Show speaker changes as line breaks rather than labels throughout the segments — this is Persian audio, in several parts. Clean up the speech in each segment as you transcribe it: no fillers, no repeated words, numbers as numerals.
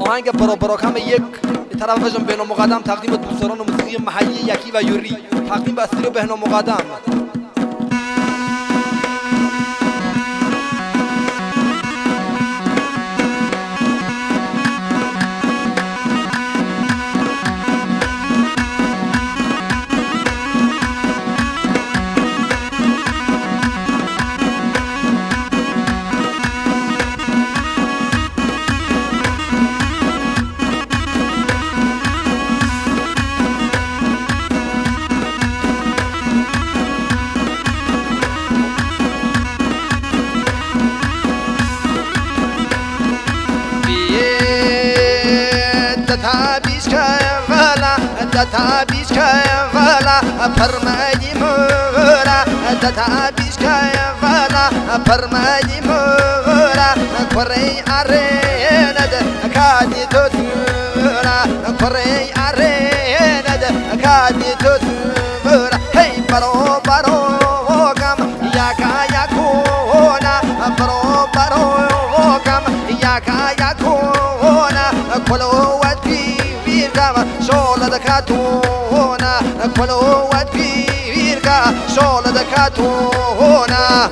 آهنگ پروپراکم یک طرف وجم بهنام مقدم تقدیم دوستان موسیقی محلی یکی و یوری تقدیم به استودیو بهنام مقدم.
تابیش که والا فرمایی مورا تابیش که والا فرمایی مورا کره ارند کادی تو سورا کره ارند کادی تو سورا هی برو برو کم یا کونا برو برو کم یا کونا کلوت شول دکاتونا کلوت پیرگا شول دکاتونا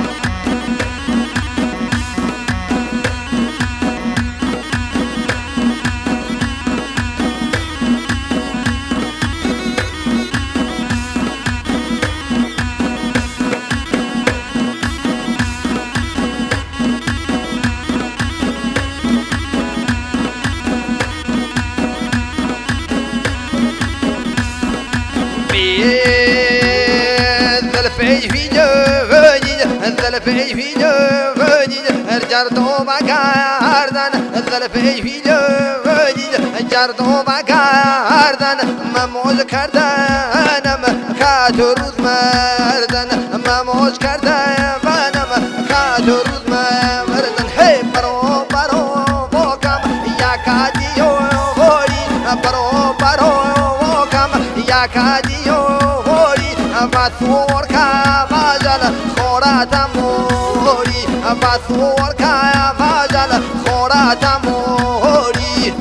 الزلفي في جوجي الجردو مقاردن الزلفي في جوجي الجردو مقاردن مموز كردنم كاتروز مردن مموز كردنم كاتروز مردن هي برو برو بوكم يا كاديو هوري برو برو بوكم يا كاديو هوري باسور كاباجل خوراتموري باسور كاباجل خوراتموري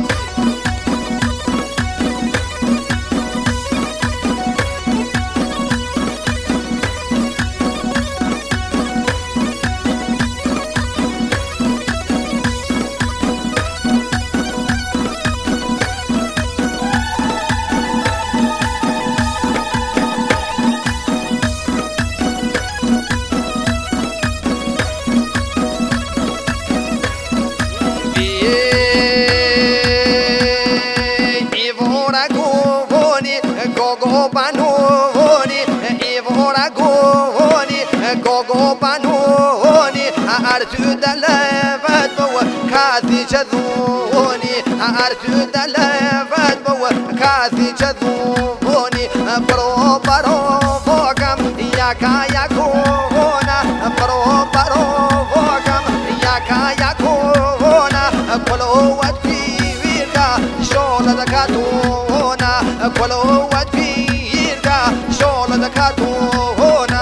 gogo banoni artu dalavat bo kazi chaduni artu dalavat bo kazi chaduni pro paro vogam ya kaya kona pro paro vogam ya kaya kona kolo wat virga shola da katona kolo wat virga shola da katona.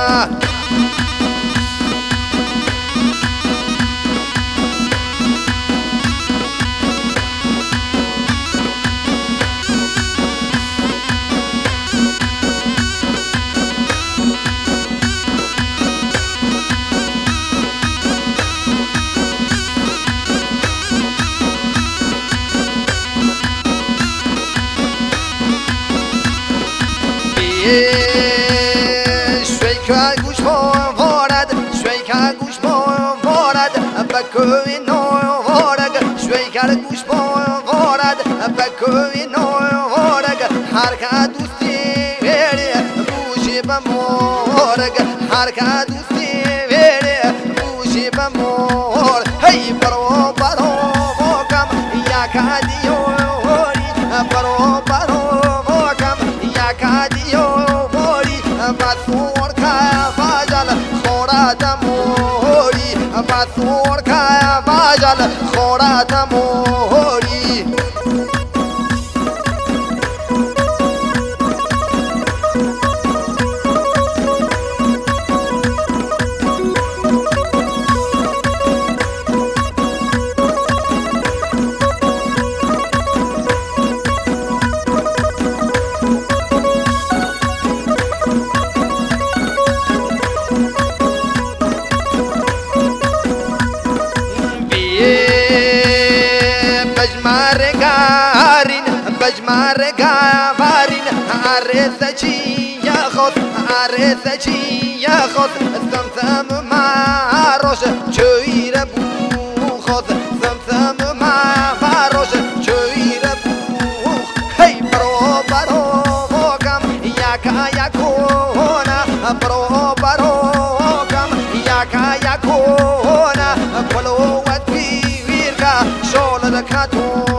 شویکا گوش وارد شویکا گوش وارد بکوی نو وارد شویکا گوش وارد بکوی نو وارد هر که دوستی وری بوشی بمورد هر که دوستی وری بوشی بمورد هی برو برو بکم یا کادیو وری برو برو بکم یا کادیو باسور کایا باجل خوراتموری باسور کایا باجل خوراتموری مجمرگا وارین عرسچی یا خود عرسچی یا خود سمسم ماروش چویر بو خود سمسم ماروش چویر بو هی برو کم یکا یکونا برو کم یکا یکونا کلوت بیرگا شول دکاتو